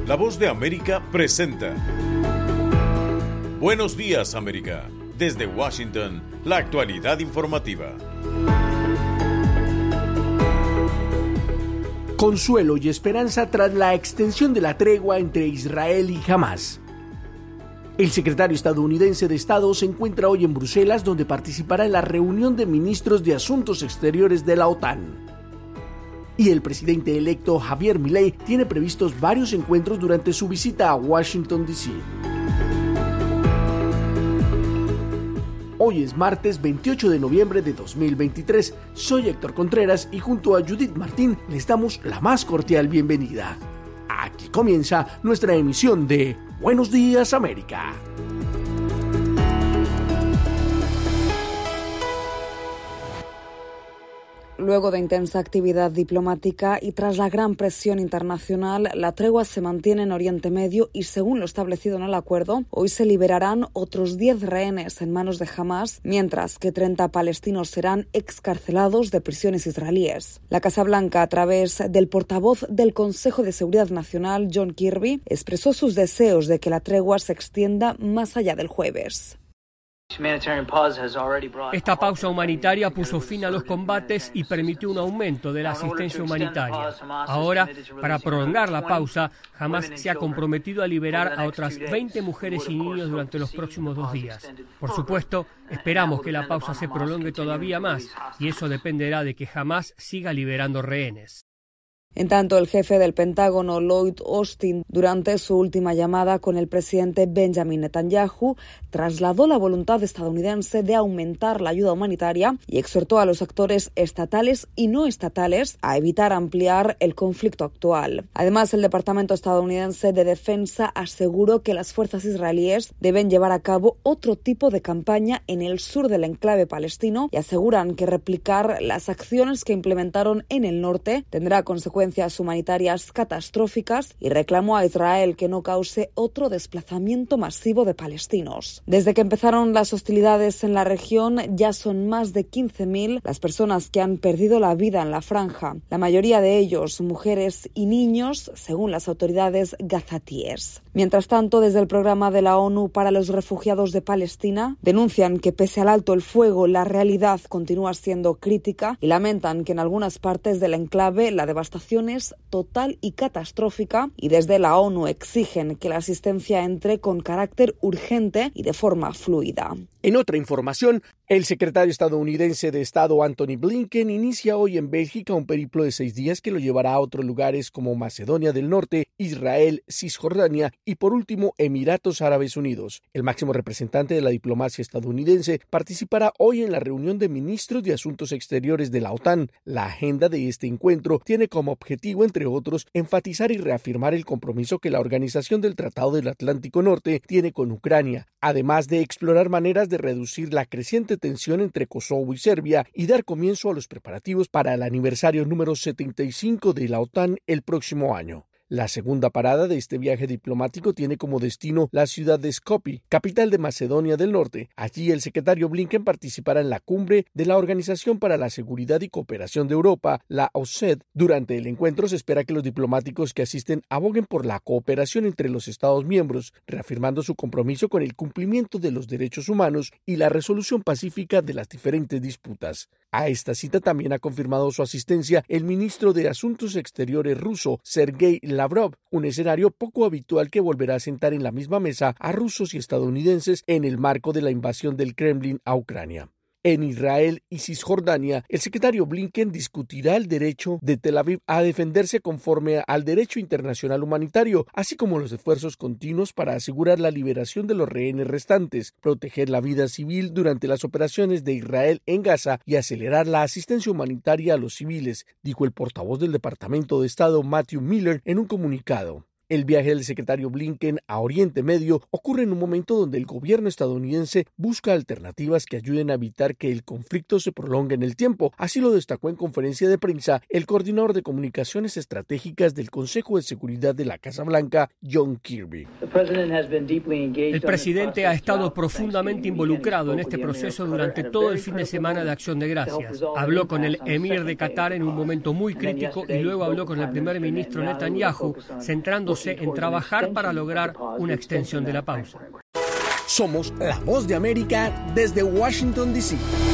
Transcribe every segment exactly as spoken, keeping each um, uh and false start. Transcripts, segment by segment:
La Voz de América presenta Buenos Días, América. Desde Washington, la actualidad informativa. Consuelo y esperanza tras la extensión de la tregua entre Israel y Hamás. El secretario estadounidense de Estado se encuentra hoy en Bruselas, donde participará en la reunión de ministros de Asuntos Exteriores de la OTAN. Y el presidente electo Javier Milei tiene previstos varios encuentros durante su visita a Washington, D C Hoy es martes veintiocho de noviembre de dos mil veintitrés. Soy Héctor Contreras y junto a Judith Martín les damos la más cordial bienvenida. Aquí comienza nuestra emisión de Buenos Días, América. Luego de intensa actividad diplomática y tras la gran presión internacional, la tregua se mantiene en Oriente Medio y, según lo establecido en el acuerdo, hoy se liberarán otros diez rehenes en manos de Hamás, mientras que treinta palestinos serán excarcelados de prisiones israelíes. La Casa Blanca, a través del portavoz del Consejo de Seguridad Nacional, John Kirby, expresó sus deseos de que la tregua se extienda más allá del jueves. Esta pausa humanitaria puso fin a los combates y permitió un aumento de la asistencia humanitaria. Ahora, para prolongar la pausa, Hamás se ha comprometido a liberar a otras veinte mujeres y niños durante los próximos dos días. Por supuesto, esperamos que la pausa se prolongue todavía más, y eso dependerá de que Hamás siga liberando rehenes. En tanto, el jefe del Pentágono, Lloyd Austin, durante su última llamada con el presidente Benjamin Netanyahu, trasladó la voluntad estadounidense de aumentar la ayuda humanitaria y exhortó a los actores estatales y no estatales a evitar ampliar el conflicto actual. Además, el Departamento estadounidense de Defensa aseguró que las fuerzas israelíes deben llevar a cabo otro tipo de campaña en el sur del enclave palestino y aseguran que replicar las acciones que implementaron en el norte tendrá consecuencias humanitarias catastróficas y reclamó a Israel que no cause otro desplazamiento masivo de palestinos. Desde que empezaron las hostilidades en la región, ya son más de quince mil las personas que han perdido la vida en la franja, la mayoría de ellos mujeres y niños, según las autoridades gazatíes. Mientras tanto, desde el programa de la ONU para los refugiados de Palestina, denuncian que pese al alto el fuego, la realidad continúa siendo crítica y lamentan que en algunas partes del enclave la devastación es total y catastrófica, y desde la ONU exigen que la asistencia entre con carácter urgente y de forma fluida. En otra información, el secretario estadounidense de Estado Antony Blinken inicia hoy en Bélgica un periplo de seis días que lo llevará a otros lugares como Macedonia del Norte, Israel, Cisjordania y por último Emiratos Árabes Unidos. El máximo representante de la diplomacia estadounidense participará hoy en la reunión de ministros de Asuntos Exteriores de la OTAN. La agenda de este encuentro tiene como objetivo, entre otros, enfatizar y reafirmar el compromiso que la Organización del Tratado del Atlántico Norte tiene con Ucrania, además de explorar maneras de reducir la creciente tensión entre Kosovo y Serbia y dar comienzo a los preparativos para el aniversario número setenta y cinco de la OTAN el próximo año. La segunda parada de este viaje diplomático tiene como destino la ciudad de Skopje, capital de Macedonia del Norte. Allí el secretario Blinken participará en la cumbre de la Organización para la Seguridad y Cooperación de Europa, la O S C E D. Durante el encuentro se espera que los diplomáticos que asisten aboguen por la cooperación entre los Estados miembros, reafirmando su compromiso con el cumplimiento de los derechos humanos y la resolución pacífica de las diferentes disputas. A esta cita también ha confirmado su asistencia el ministro de Asuntos Exteriores ruso, Sergei Lavrov, un escenario poco habitual que volverá a sentar en la misma mesa a rusos y estadounidenses en el marco de la invasión del Kremlin a Ucrania. En Israel y Cisjordania, el secretario Blinken discutirá el derecho de Tel Aviv a defenderse conforme al derecho internacional humanitario, así como los esfuerzos continuos para asegurar la liberación de los rehenes restantes, proteger la vida civil durante las operaciones de Israel en Gaza y acelerar la asistencia humanitaria a los civiles, dijo el portavoz del Departamento de Estado Matthew Miller en un comunicado. El viaje del secretario Blinken a Oriente Medio ocurre en un momento donde el gobierno estadounidense busca alternativas que ayuden a evitar que el conflicto se prolongue en el tiempo. Así lo destacó en conferencia de prensa el coordinador de comunicaciones estratégicas del Consejo de Seguridad de la Casa Blanca, John Kirby. El presidente ha estado profundamente involucrado en este proceso durante todo el fin de semana de Acción de Gracias. Habló con el emir de Qatar en un momento muy crítico y luego habló con el primer ministro Netanyahu, centrándose enfocándose en trabajar para lograr una extensión de la pausa. Somos la Voz de América desde Washington, D C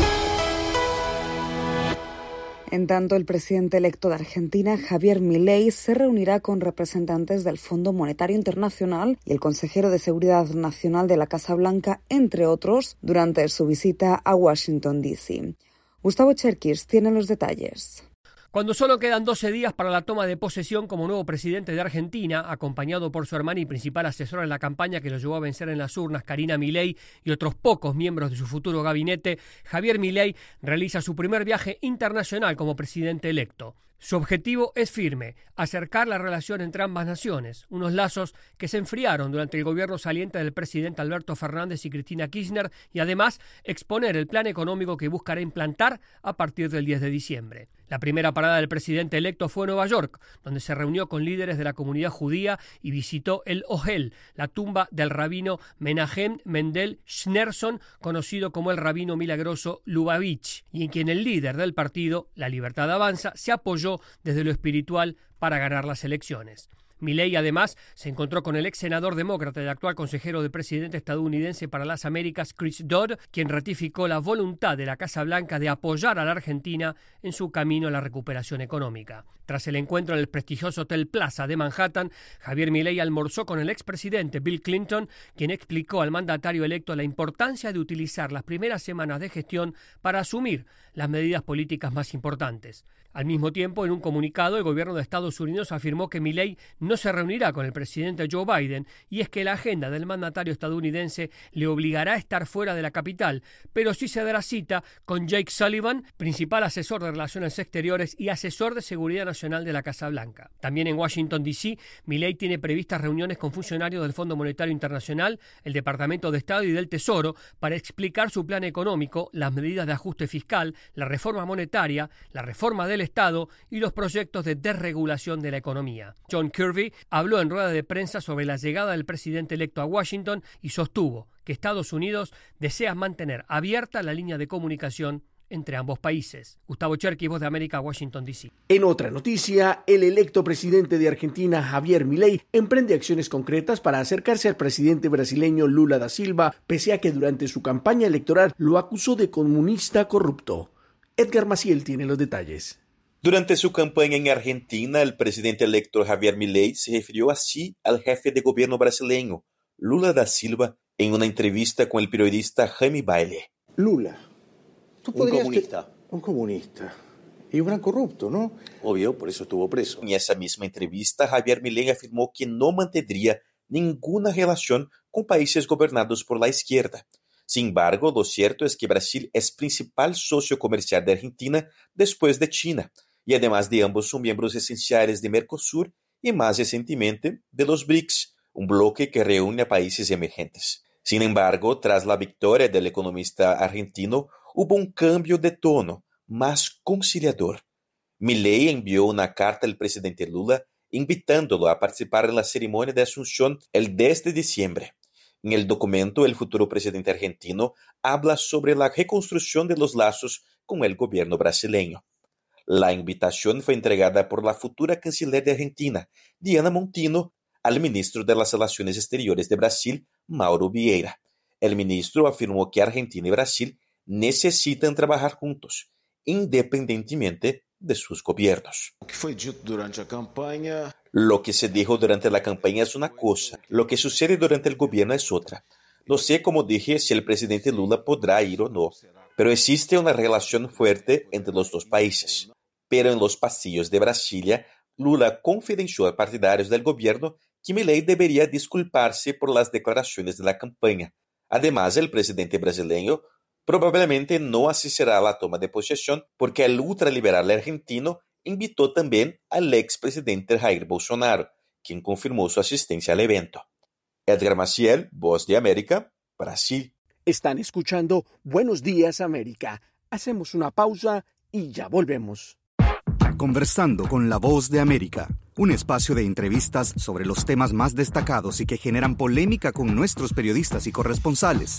En tanto, el presidente electo de Argentina, Javier Milei, se reunirá con representantes del Fondo Monetario Internacional y el consejero de Seguridad Nacional de la Casa Blanca, entre otros, durante su visita a Washington, D C Gustavo Cherkis tiene los detalles. Cuando solo quedan doce días para la toma de posesión como nuevo presidente de Argentina, acompañado por su hermana y principal asesora en la campaña que lo llevó a vencer en las urnas, Karina Milei, y otros pocos miembros de su futuro gabinete, Javier Milei realiza su primer viaje internacional como presidente electo. Su objetivo es firme, acercar la relación entre ambas naciones, unos lazos que se enfriaron durante el gobierno saliente del presidente Alberto Fernández y Cristina Kirchner, y además exponer el plan económico que buscará implantar a partir del diez de diciembre. La primera parada del presidente electo fue en Nueva York, donde se reunió con líderes de la comunidad judía y visitó el Ohel, la tumba del rabino Menahem Mendel Schneerson, conocido como el rabino milagroso Lubavitch, y en quien el líder del partido, La Libertad Avanza, se apoyó desde lo espiritual para ganar las elecciones. Milei además se encontró con el ex senador demócrata y actual consejero del presidente estadounidense para las Américas, Chris Dodd, quien ratificó la voluntad de la Casa Blanca de apoyar a la Argentina en su camino a la recuperación económica. Tras el encuentro en el prestigioso Hotel Plaza de Manhattan, Javier Milei almorzó con el expresidente Bill Clinton, quien explicó al mandatario electo la importancia de utilizar las primeras semanas de gestión para asumir las medidas políticas más importantes. Al mismo tiempo, en un comunicado, el gobierno de Estados Unidos afirmó que Milei no se reunirá con el presidente Joe Biden, y es que la agenda del mandatario estadounidense le obligará a estar fuera de la capital, pero sí se dará cita con Jake Sullivan, principal asesor de Relaciones Exteriores y asesor de Seguridad Nacional de la Casa Blanca. También en Washington, D C, Milei tiene previstas reuniones con funcionarios del Fondo Monetario Internacional, el Departamento de Estado y del Tesoro para explicar su plan económico, las medidas de ajuste fiscal, la reforma monetaria, la reforma del Estado y los proyectos de desregulación de la economía. John Kirby habló en rueda de prensa sobre la llegada del presidente electo a Washington y sostuvo que Estados Unidos desea mantener abierta la línea de comunicación entre ambos países. Gustavo Cherkis, Voz de América, Washington, D C En otra noticia, el electo presidente de Argentina, Javier Milei, emprende acciones concretas para acercarse al presidente brasileño Lula da Silva, pese a que durante su campaña electoral lo acusó de comunista corrupto. Edgar Maciel tiene los detalles. Durante su campaña en Argentina, el presidente electo Javier Milei se refirió así al jefe de gobierno brasileño, Lula da Silva, en una entrevista con el periodista Jaime Baile. Lula, tú un comunista. Te... Un comunista. Y un gran corrupto, ¿no? Obvio, por eso estuvo preso. En esa misma entrevista, Javier Milei afirmó que no mantendría ninguna relación con países gobernados por la izquierda. Sin embargo, lo cierto es que Brasil es principal socio comercial de Argentina después de China, y además de ambos son miembros esenciales de Mercosur y más recientemente de los B R I C S, un bloque que reúne a países emergentes. Sin embargo, tras la victoria del economista argentino, hubo un cambio de tono, más conciliador. Milei envió una carta al presidente Lula invitándolo a participar en la ceremonia de Asunción el diez de diciembre. En el documento, el futuro presidente argentino habla sobre la reconstrucción de los lazos con el gobierno brasileño. La invitación fue entregada por la futura canciller de Argentina, Diana Mondino, al ministro de las Relaciones Exteriores de Brasil, Mauro Vieira. El ministro afirmó que Argentina y Brasil necesitan trabajar juntos, independientemente de sus gobiernos. ¿Qué fue dicho durante la campaña? Lo que se dijo durante la campaña es una cosa, lo que sucede durante el gobierno es otra. No sé, como dije, si el presidente Lula podrá ir o no, pero existe una relación fuerte entre los dos países. Pero en los pasillos de Brasilia, Lula confidenció a partidarios del gobierno que Milei debería disculparse por las declaraciones de la campaña. Además, el presidente brasileño probablemente no asistirá a la toma de posesión porque el ultraliberal argentino invitó también al expresidente Jair Bolsonaro, quien confirmó su asistencia al evento. Edgar Maciel, Voz de América, Brasil. Están escuchando Buenos Días América. Hacemos una pausa y ya volvemos. Conversando con la Voz de América, un espacio de entrevistas sobre los temas más destacados y que generan polémica con nuestros periodistas y corresponsales.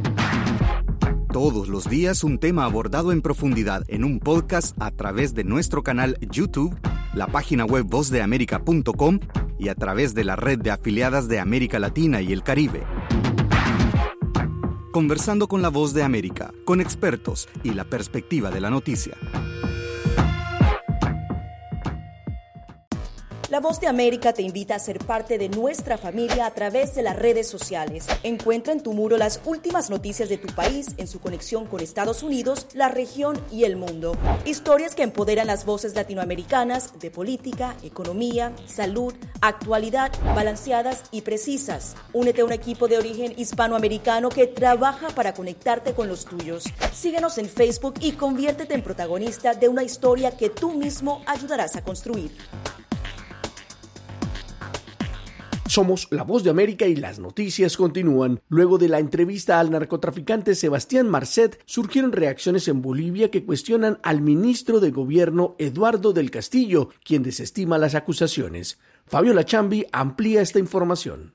Todos los días un tema abordado en profundidad en un podcast a través de nuestro canal YouTube, la página web voz de américa punto com y a través de la red de afiliadas de América Latina y el Caribe. Conversando con la Voz de América, con expertos y la perspectiva de la noticia. La Voz de América te invita a ser parte de nuestra familia a través de las redes sociales. Encuentra en tu muro las últimas noticias de tu país en su conexión con Estados Unidos, la región y el mundo. Historias que empoderan las voces latinoamericanas de política, economía, salud, actualidad, balanceadas y precisas. Únete a un equipo de origen hispanoamericano que trabaja para conectarte con los tuyos. Síguenos en Facebook y conviértete en protagonista de una historia que tú mismo ayudarás a construir. Somos La Voz de América y las noticias continúan. Luego de la entrevista al narcotraficante Sebastián Marcet, surgieron reacciones en Bolivia que cuestionan al ministro de Gobierno Eduardo del Castillo, quien desestima las acusaciones. Fabiola Chambi amplía esta información.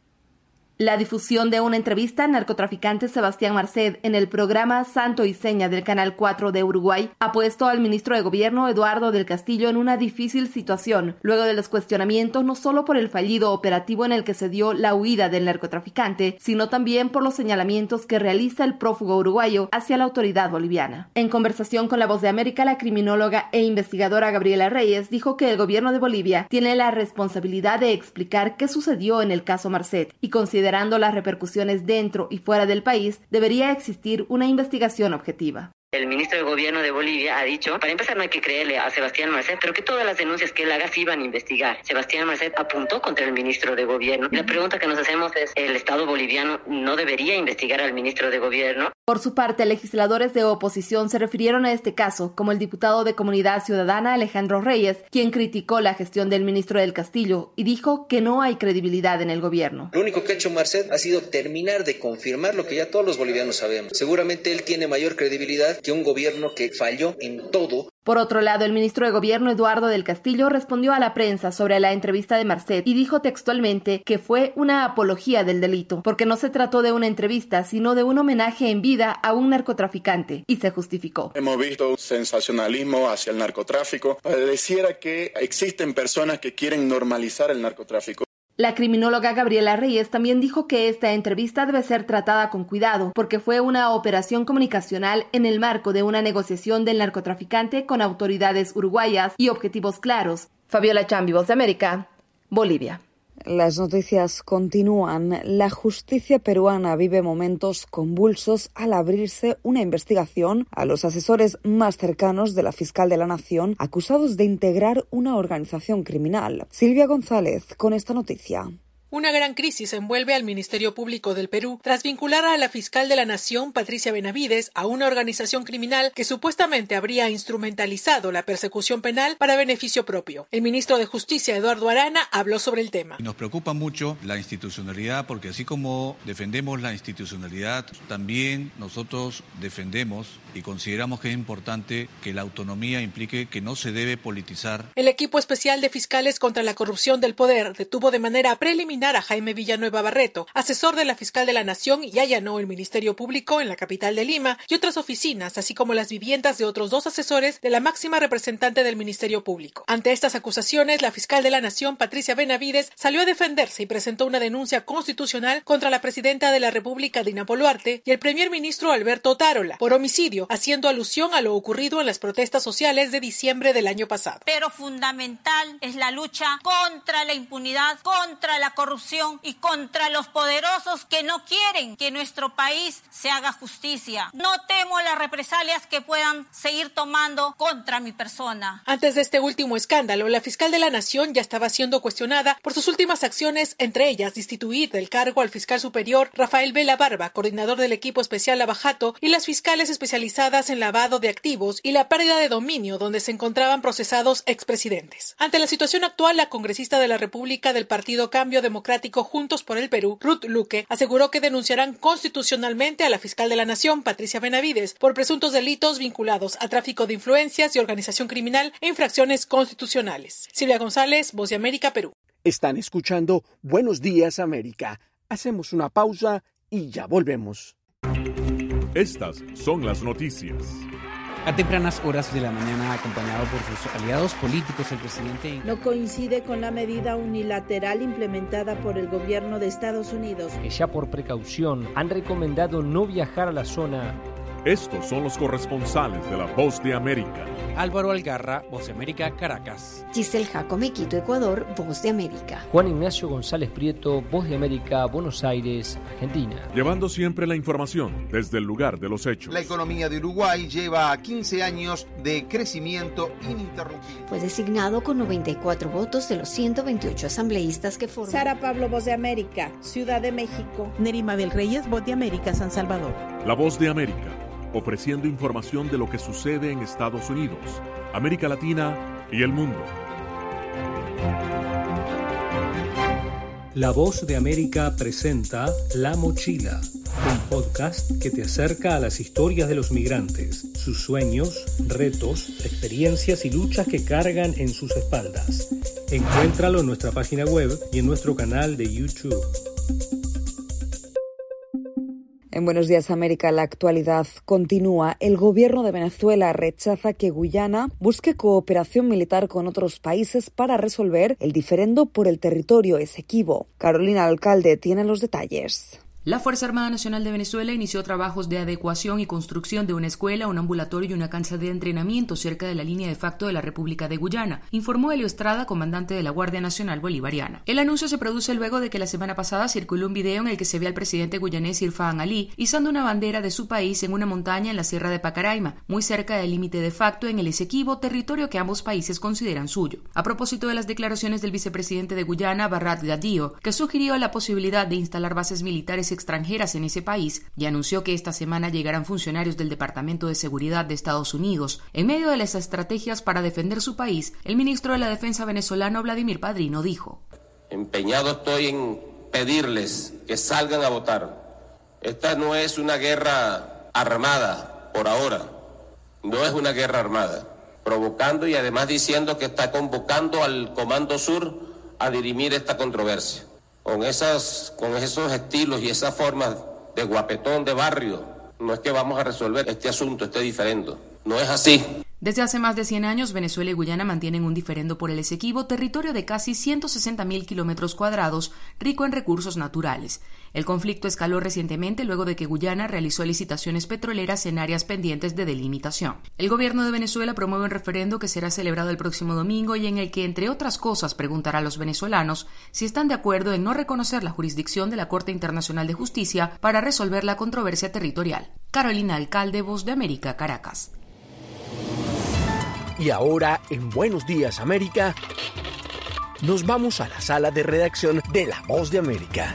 La difusión de una entrevista al narcotraficante Sebastián Marcet en el programa Santo y Seña del Canal cuatro de Uruguay ha puesto al ministro de Gobierno Eduardo del Castillo en una difícil situación, luego de los cuestionamientos no solo por el fallido operativo en el que se dio la huida del narcotraficante, sino también por los señalamientos que realiza el prófugo uruguayo hacia la autoridad boliviana. En conversación con La Voz de América, la criminóloga e investigadora Gabriela Reyes dijo que el gobierno de Bolivia tiene la responsabilidad de explicar qué sucedió en el caso Marcet y considera Considerando las repercusiones dentro y fuera del país, debería existir una investigación objetiva. El ministro de Gobierno de Bolivia ha dicho, para empezar no hay que creerle a Sebastián Marcet, pero que todas las denuncias que él haga se iban a investigar. Sebastián Marcet apuntó contra el ministro de Gobierno. Y la pregunta que nos hacemos es, ¿el Estado boliviano no debería investigar al ministro de Gobierno? Por su parte, legisladores de oposición se refirieron a este caso, como el diputado de Comunidad Ciudadana Alejandro Reyes, quien criticó la gestión del ministro del Castillo y dijo que no hay credibilidad en el gobierno. Lo único que ha hecho Marcet ha sido terminar de confirmar lo que ya todos los bolivianos sabemos. Seguramente él tiene mayor credibilidad que un gobierno que falló en todo. Por otro lado, el ministro de Gobierno Eduardo del Castillo respondió a la prensa sobre la entrevista de Marcet y dijo textualmente que fue una apología del delito, porque no se trató de una entrevista, sino de un homenaje en vida a un narcotraficante, y se justificó. Hemos visto un sensacionalismo hacia el narcotráfico. Pareciera que existen personas que quieren normalizar el narcotráfico. La criminóloga Gabriela Reyes también dijo que esta entrevista debe ser tratada con cuidado porque fue una operación comunicacional en el marco de una negociación del narcotraficante con autoridades uruguayas y objetivos claros. Fabiola Chambi, Voz de América, Bolivia. Las noticias continúan. La justicia peruana vive momentos convulsos al abrirse una investigación a los asesores más cercanos de la fiscal de la Nación acusados de integrar una organización criminal. Silvia González con esta noticia. Una gran crisis envuelve al Ministerio Público del Perú tras vincular a la fiscal de la Nación, Patricia Benavides, a una organización criminal que supuestamente habría instrumentalizado la persecución penal para beneficio propio. El ministro de Justicia, Eduardo Arana, habló sobre el tema. Nos preocupa mucho la institucionalidad porque así como defendemos la institucionalidad, también nosotros defendemos y consideramos que es importante que la autonomía implique que no se debe politizar. El equipo especial de fiscales contra la corrupción del poder detuvo de manera preliminar a Jaime Villanueva Barreto, asesor de la fiscal de la Nación, y allanó el Ministerio Público en la capital de Lima y otras oficinas, así como las viviendas de otros dos asesores de la máxima representante del Ministerio Público. Ante estas acusaciones, la fiscal de la Nación, Patricia Benavides, salió a defenderse y presentó una denuncia constitucional contra la presidenta de la República, Dina Boluarte, y el primer ministro Alberto Otárola, por homicidio, haciendo alusión a lo ocurrido en las protestas sociales de diciembre del año pasado. Pero fundamental es la lucha contra la impunidad, contra la corrupción y contra los poderosos que no quieren que nuestro país se haga justicia. No temo las represalias que puedan seguir tomando contra mi persona. Antes de este último escándalo, la fiscal de la Nación ya estaba siendo cuestionada por sus últimas acciones, entre ellas destituir del cargo al fiscal superior Rafael Vela Barba, coordinador del equipo especial Lavajato, y las fiscales especializadas en lavado de activos y la pérdida de dominio, donde se encontraban procesados expresidentes. Ante la situación actual, la congresista de la República del Partido Cambio Democrático Juntos por el Perú, Ruth Luque, aseguró que denunciarán constitucionalmente a la fiscal de la Nación, Patricia Benavides, por presuntos delitos vinculados a tráfico de influencias y organización criminal e infracciones constitucionales. Silvia González, Voz de América, Perú. Están escuchando Buenos Días, América. Hacemos una pausa y ya volvemos. Estas son las noticias. A tempranas horas de la mañana, acompañado por sus aliados políticos, el presidente no coincide con la medida unilateral implementada por el gobierno de Estados Unidos, que ya por precaución han recomendado no viajar a la zona. Estos son los corresponsales de La Voz de América. Álvaro Algarra, Voz de América, Caracas. Giselle Jacome, Quito, Ecuador, Voz de América. Juan Ignacio González Prieto, Voz de América, Buenos Aires, Argentina. Llevando siempre la información desde el lugar de los hechos. La economía de Uruguay lleva quince años de crecimiento ininterrumpido. Fue designado con noventa y cuatro votos de los ciento veintiocho asambleístas que forman. Sara Pablo, Voz de América, Ciudad de México. Neri Mabel Reyes, Voz de América, San Salvador. La Voz de América, ofreciendo información de lo que sucede en Estados Unidos, América Latina y el mundo. La Voz de América presenta La Mochila, un podcast que te acerca a las historias de los migrantes, sus sueños, retos, experiencias y luchas que cargan en sus espaldas. Encuéntralo en nuestra página web y en nuestro canal de YouTube. En Buenos Días América, la actualidad continúa. El gobierno de Venezuela rechaza que Guyana busque cooperación militar con otros países para resolver el diferendo por el territorio Esequibo. Carolina Alcalde tiene los detalles. La Fuerza Armada Nacional de Venezuela inició trabajos de adecuación y construcción de una escuela, un ambulatorio y una cancha de entrenamiento cerca de la línea de facto de la República de Guyana, informó Helio Estrada, comandante de la Guardia Nacional Bolivariana. El anuncio se produce luego de que la semana pasada circuló un video en el que se ve al presidente guyanés Irfaan Ali izando una bandera de su país en una montaña en la Sierra de Pacaraima, muy cerca del límite de facto en el Esequibo, territorio que ambos países consideran suyo. A propósito de las declaraciones del vicepresidente de Guyana, Barrat Gadio, que sugirió la posibilidad de instalar bases militares extranjeras en ese país y anunció que esta semana llegarán funcionarios del Departamento de Seguridad de Estados Unidos. En medio de las estrategias para defender su país, el ministro de la Defensa venezolano Vladimir Padrino dijo: empeñado estoy en pedirles que salgan a votar. Esta no es una guerra armada por ahora, no es una guerra armada, provocando y además diciendo que está convocando al Comando Sur a dirimir esta controversia. Con, esas, con esos estilos y esas formas de guapetón de barrio, no es que vamos a resolver este asunto, este diferendo. No es así. Desde hace más de cien años, Venezuela y Guyana mantienen un diferendo por el Esequibo, territorio de casi ciento sesenta mil kilómetros cuadrados, rico en recursos naturales. El conflicto escaló recientemente luego de que Guyana realizó licitaciones petroleras en áreas pendientes de delimitación. El gobierno de Venezuela promueve un referendo que será celebrado el próximo domingo y en el que, entre otras cosas, preguntará a los venezolanos si están de acuerdo en no reconocer la jurisdicción de la Corte Internacional de Justicia para resolver la controversia territorial. Carolina Alcalde, Voz de América, Caracas. Y ahora, en Buenos Días América, nos vamos a la sala de redacción de La Voz de América.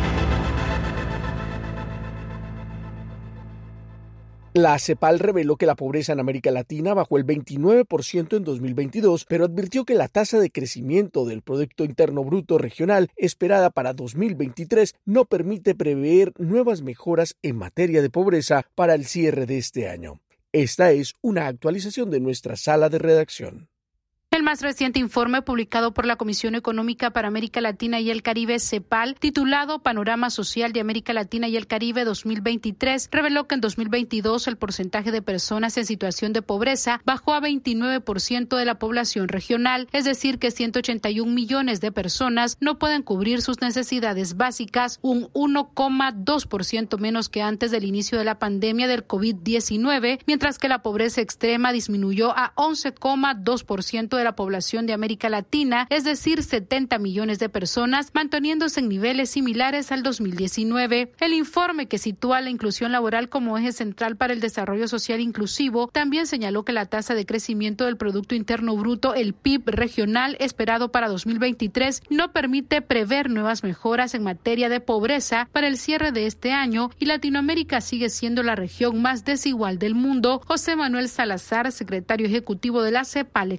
La CEPAL reveló que la pobreza en América Latina bajó el veintinueve por ciento en dos mil veintidós, pero advirtió que la tasa de crecimiento del Producto Interno Bruto regional esperada para dos mil veintitrés no permite prever nuevas mejoras en materia de pobreza para el cierre de este año. Esta es una actualización de nuestra sala de redacción. El más reciente informe publicado por la Comisión Económica para América Latina y el Caribe, CEPAL, titulado Panorama Social de América Latina y el Caribe dos mil veintitrés, reveló que en dos mil veintidós el porcentaje de personas en situación de pobreza bajó a veintinueve por ciento de la población regional, es decir, que ciento ochenta y un millones de personas no pueden cubrir sus necesidades básicas, un uno coma dos por ciento menos que antes del inicio de la pandemia del covid diecinueve, mientras que la pobreza extrema disminuyó a once coma dos por ciento de la población de América Latina, es decir, setenta millones de personas, manteniéndose en niveles similares al dos mil diecinueve. El informe, que sitúa la inclusión laboral como eje central para el desarrollo social inclusivo, también señaló que la tasa de crecimiento del Producto Interno Bruto, el P I B regional, esperado para dos mil veintitrés, no permite prever nuevas mejoras en materia de pobreza para el cierre de este año y Latinoamérica sigue siendo la región más desigual del mundo. José Manuel Salazar, secretario ejecutivo de la CEPAL, expresó: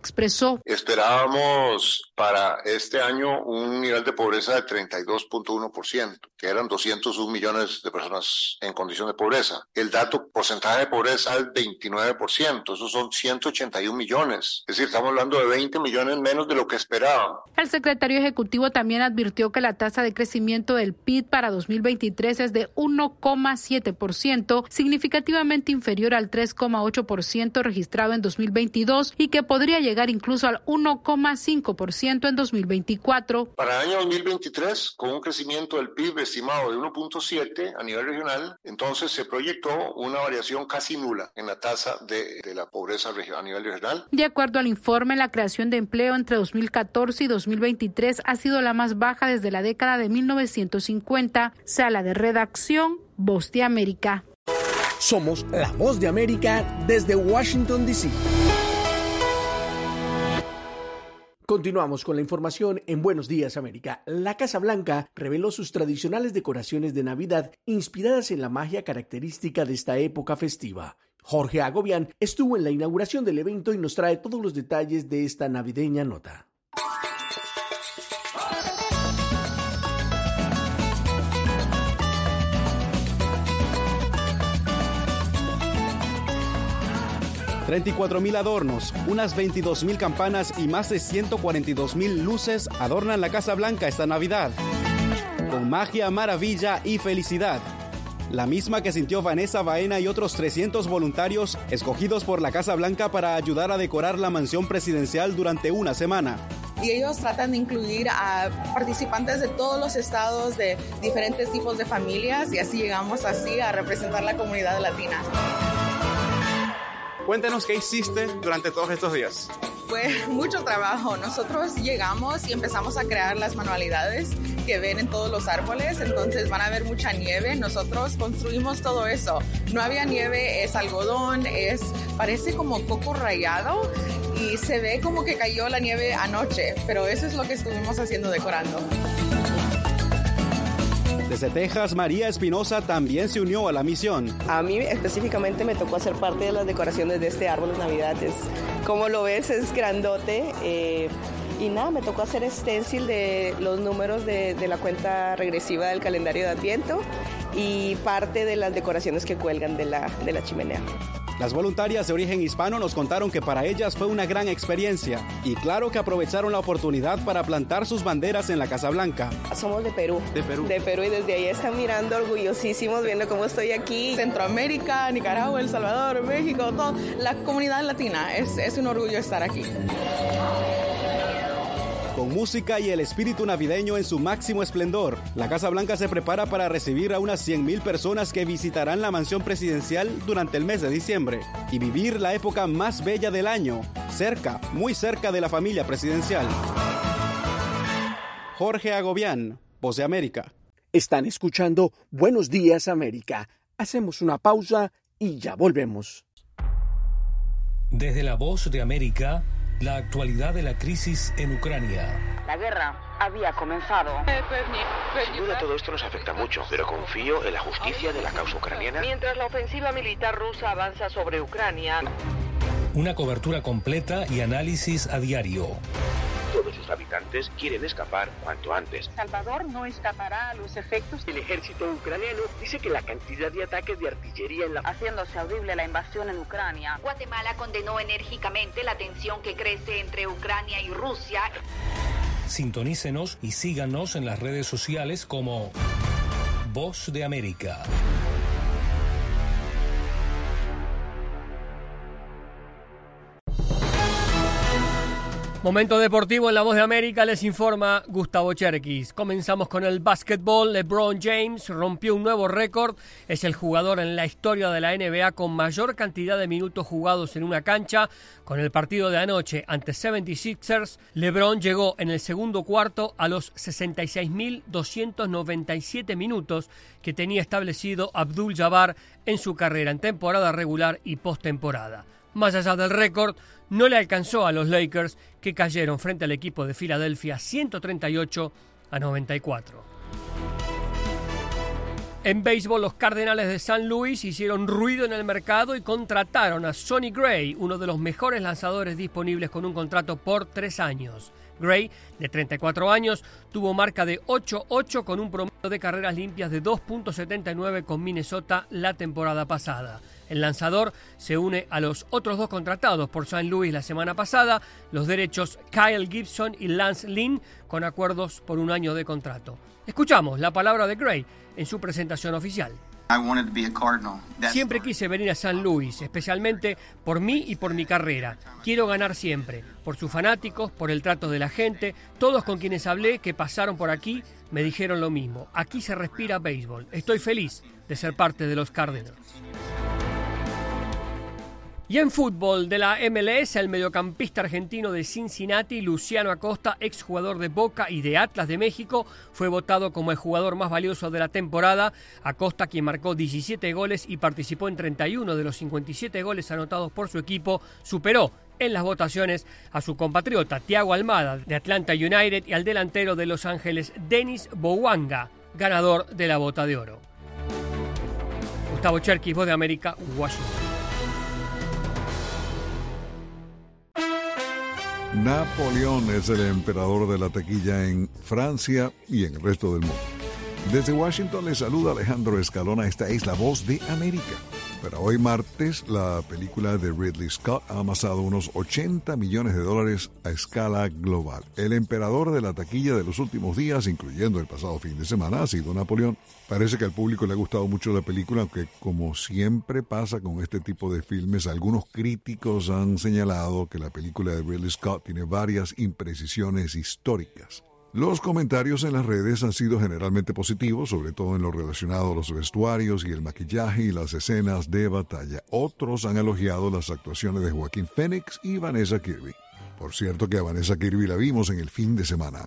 crecimiento. Esperábamos para este año un nivel de pobreza de treinta y dos punto uno por ciento, que eran doscientos un millones de personas en condición de pobreza. El dato porcentaje de pobreza es veintinueve por ciento, esos son ciento ochenta y un millones. Es decir, estamos hablando de veinte millones menos de lo que esperábamos. El secretario ejecutivo también advirtió que la tasa de crecimiento del P I B para dos mil veintitrés es de uno coma siete por ciento, significativamente inferior al tres coma ocho por ciento registrado en dos mil veintidós y que podría llegar incluso al uno coma cinco por ciento en dos mil veinticuatro. Para el año dos mil veintitrés, con un crecimiento del P I B estimado de uno punto siete a nivel regional, entonces se proyectó una variación casi nula en la tasa de, de la pobreza a nivel regional. De acuerdo al informe, la creación de empleo entre dos mil catorce y dos mil veintitrés ha sido la más baja desde la década de mil novecientos cincuenta. Sala de redacción, Voz de América. Somos la Voz de América desde Washington, D C Continuamos con la información en Buenos Días América. La Casa Blanca reveló sus tradicionales decoraciones de Navidad inspiradas en la magia característica de esta época festiva. Jorge Agobián estuvo en la inauguración del evento y nos trae todos los detalles de esta navideña nota. treinta y cuatro mil adornos, unas veintidós mil campanas y más de ciento cuarenta y dos mil luces adornan la Casa Blanca esta Navidad. Con magia, maravilla y felicidad. La misma que sintió Vanessa Baena y otros trescientos voluntarios escogidos por la Casa Blanca para ayudar a decorar la mansión presidencial durante una semana. Y ellos tratan de incluir a participantes de todos los estados, de diferentes tipos de familias, y así llegamos así a representar la comunidad latina. Cuéntanos qué hiciste durante todos estos días. Fue mucho trabajo. Nosotros llegamos y empezamos a crear las manualidades que ven en todos los árboles, entonces van a ver mucha nieve. Nosotros construimos todo eso. No había nieve, es algodón, es parece como coco rallado y se ve como que cayó la nieve anoche, pero eso es lo que estuvimos haciendo decorando. Desde Texas, María Espinosa también se unió a la misión. A mí específicamente me tocó hacer parte de las decoraciones de este árbol de Navidad. Como lo ves, es grandote. Eh, y nada, me tocó hacer stencil de los números de, de la cuenta regresiva del calendario de Adviento y parte de las decoraciones que cuelgan de la, de la chimenea. Las voluntarias de origen hispano nos contaron que para ellas fue una gran experiencia y claro que aprovecharon la oportunidad para plantar sus banderas en la Casa Blanca. Somos de Perú. De Perú. De Perú y desde ahí están mirando orgullosísimos viendo cómo estoy aquí. Centroamérica, Nicaragua, El Salvador, México, todo. La comunidad latina, es, es un orgullo estar aquí. Con música y el espíritu navideño en su máximo esplendor, la Casa Blanca se prepara para recibir a unas cien mil personas que visitarán la mansión presidencial durante el mes de diciembre y vivir la época más bella del año, cerca, muy cerca de la familia presidencial. Jorge Agobián, Voz de América. Están escuchando Buenos Días América. Hacemos una pausa y ya volvemos. Desde la Voz de América, la actualidad de la crisis en Ucrania. La guerra había comenzado. Sin duda todo esto nos afecta mucho, pero confío en la justicia de la causa ucraniana. Mientras la ofensiva militar rusa avanza sobre Ucrania. Una cobertura completa y análisis a diario. Todos sus habitantes quieren escapar cuanto antes. Salvador no escapará a los efectos. El ejército ucraniano dice que la cantidad de ataques de artillería en la... haciéndose audible la invasión en Ucrania. Guatemala condenó enérgicamente la tensión que crece entre Ucrania y Rusia. Sintonícenos y síganos en las redes sociales como Voz de América. Momento deportivo en La Voz de América, les informa Gustavo Cherkis. Comenzamos con el básquetbol. LeBron James rompió un nuevo récord. Es el jugador en la historia de la N B A con mayor cantidad de minutos jugados en una cancha. Con el partido de anoche ante setenta y seis ers, LeBron llegó en el segundo cuarto a los sesenta y seis mil doscientos noventa y siete minutos que tenía establecido Abdul-Jabbar en su carrera en temporada regular y postemporada. Más allá del récord, no le alcanzó a los Lakers, que cayeron frente al equipo de Filadelfia ciento treinta y ocho a noventa y cuatro. En béisbol, los Cardenales de San Luis hicieron ruido en el mercado y contrataron a Sonny Gray, uno de los mejores lanzadores disponibles con un contrato por tres años. Gray, de treinta y cuatro años, tuvo marca de ocho ocho con un promedio de carreras limpias de dos punto setenta y nueve con Minnesota la temporada pasada. El lanzador se une a los otros dos contratados por San Luis la semana pasada, los derechos Kyle Gibson y Lance Lynn, con acuerdos por un año de contrato. Escuchamos la palabra de Gray en su presentación oficial. Siempre quise venir a San Luis, especialmente por mí y por mi carrera. Quiero ganar siempre, por sus fanáticos, por el trato de la gente. Todos con quienes hablé que pasaron por aquí me dijeron lo mismo. Aquí se respira béisbol. Estoy feliz de ser parte de los Cardinals. Y en fútbol de la M L S, el mediocampista argentino de Cincinnati, Luciano Acosta, exjugador de Boca y de Atlas de México, fue votado como el jugador más valioso de la temporada. Acosta, quien marcó diecisiete goles y participó en treinta y uno de los cincuenta y siete goles anotados por su equipo, superó en las votaciones a su compatriota Thiago Almada de Atlanta United y al delantero de Los Ángeles, Denis Bouanga, ganador de la Bota de Oro. Gustavo Cherkis, Voz de América, Washington. Napoleón es el emperador de la taquilla en Francia y en el resto del mundo. Desde Washington le saluda Alejandro Escalona. Esta es La Voz de América. Para hoy martes, la película de Ridley Scott ha amasado unos ochenta millones de dólares a escala global. El emperador de la taquilla de los últimos días, incluyendo el pasado fin de semana, ha sido Napoleón. Parece que al público le ha gustado mucho la película, aunque como siempre pasa con este tipo de filmes, algunos críticos han señalado que la película de Ridley Scott tiene varias imprecisiones históricas. Los comentarios en las redes han sido generalmente positivos, sobre todo en lo relacionado a los vestuarios y el maquillaje y las escenas de batalla. Otros han elogiado las actuaciones de Joaquín Phoenix y Vanessa Kirby. Por cierto que a Vanessa Kirby la vimos en el fin de semana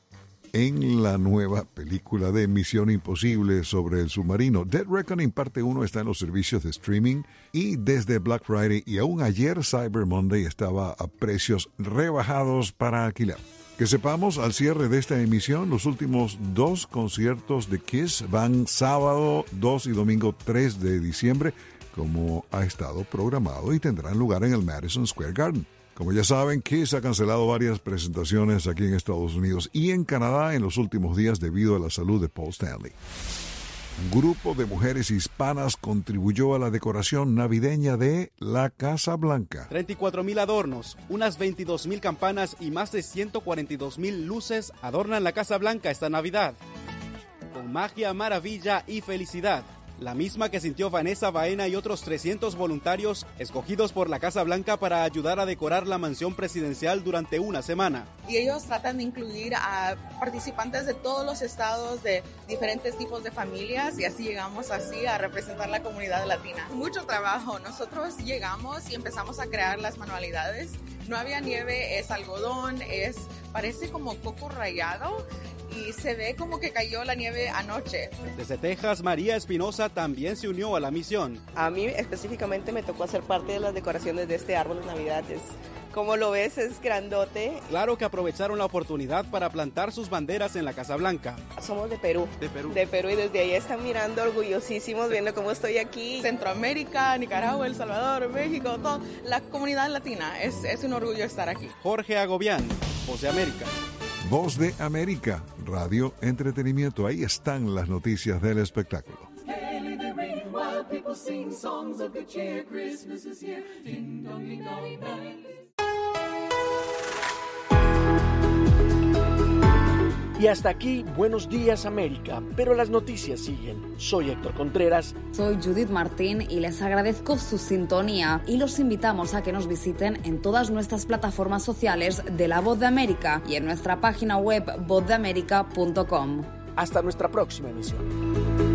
en la nueva película de Misión Imposible sobre el submarino. Dead Reckoning parte uno está en los servicios de streaming y desde Black Friday y aún ayer Cyber Monday estaba a precios rebajados para alquilar. Que sepamos, al cierre de esta emisión, los últimos dos conciertos de Kiss van sábado dos y domingo tres de diciembre, como ha estado programado, y tendrán lugar en el Madison Square Garden. Como ya saben, Kiss ha cancelado varias presentaciones aquí en Estados Unidos y en Canadá en los últimos días debido a la salud de Paul Stanley. Un grupo de mujeres hispanas contribuyó a la decoración navideña de la Casa Blanca. treinta y cuatro mil adornos, unas veintidós mil campanas y más de ciento cuarenta y dos mil luces adornan la Casa Blanca esta Navidad. Con magia, maravilla y felicidad. La misma que sintió Vanessa Baena y otros trescientos voluntarios escogidos por la Casa Blanca para ayudar a decorar la mansión presidencial durante una semana. Y ellos tratan de incluir a participantes de todos los estados, de diferentes tipos de familias, y así llegamos así a representar la comunidad latina. Mucho trabajo. Nosotros llegamos y empezamos a crear las manualidades. No había nieve, es algodón, es parece como coco rallado. Y se ve como que cayó la nieve anoche. Desde Texas, María Espinosa también se unió a la misión. A mí específicamente me tocó hacer parte de las decoraciones de este árbol de Navidad. Es, como lo ves, es grandote. Claro que aprovecharon la oportunidad para plantar sus banderas en la Casa Blanca. Somos de Perú. De Perú. De Perú, y desde ahí están mirando orgullosísimos, viendo cómo estoy aquí. Centroamérica, Nicaragua, El Salvador, México, todo. La comunidad latina. Es, es un orgullo estar aquí. Jorge Agobián, Voz de América. Voz de América, radio, entretenimiento. Ahí están las noticias del espectáculo. Y hasta aquí, Buenos Días América, pero las noticias siguen. Soy Héctor Contreras. Soy Judith Martín y les agradezco su sintonía y los invitamos a que nos visiten en todas nuestras plataformas sociales de La Voz de América y en nuestra página web voz de américa punto com. Hasta nuestra próxima emisión.